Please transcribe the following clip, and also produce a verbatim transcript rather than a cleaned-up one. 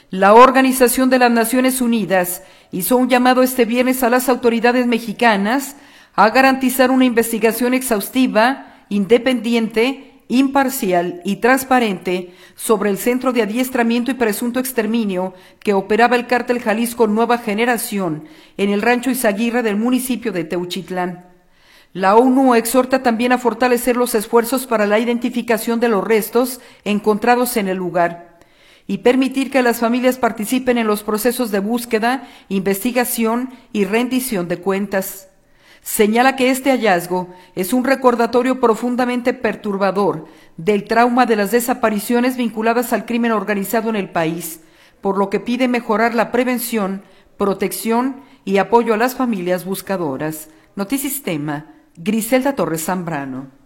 La Organización de las Naciones Unidas hizo un llamado este viernes a las autoridades mexicanas a garantizar una investigación exhaustiva, independiente, imparcial y transparente sobre el centro de adiestramiento y presunto exterminio que operaba el cártel Jalisco Nueva Generación en el rancho Izaguirre del municipio de Teuchitlán. La ONU exhorta también a fortalecer los esfuerzos para la identificación de los restos encontrados en el lugar y permitir que las familias participen en los procesos de búsqueda, investigación y rendición de cuentas. Señala que este hallazgo es un recordatorio profundamente perturbador del trauma de las desapariciones vinculadas al crimen organizado en el país, por lo que pide mejorar la prevención, protección y apoyo a las familias buscadoras. Notisistema, Griselda Torres Zambrano.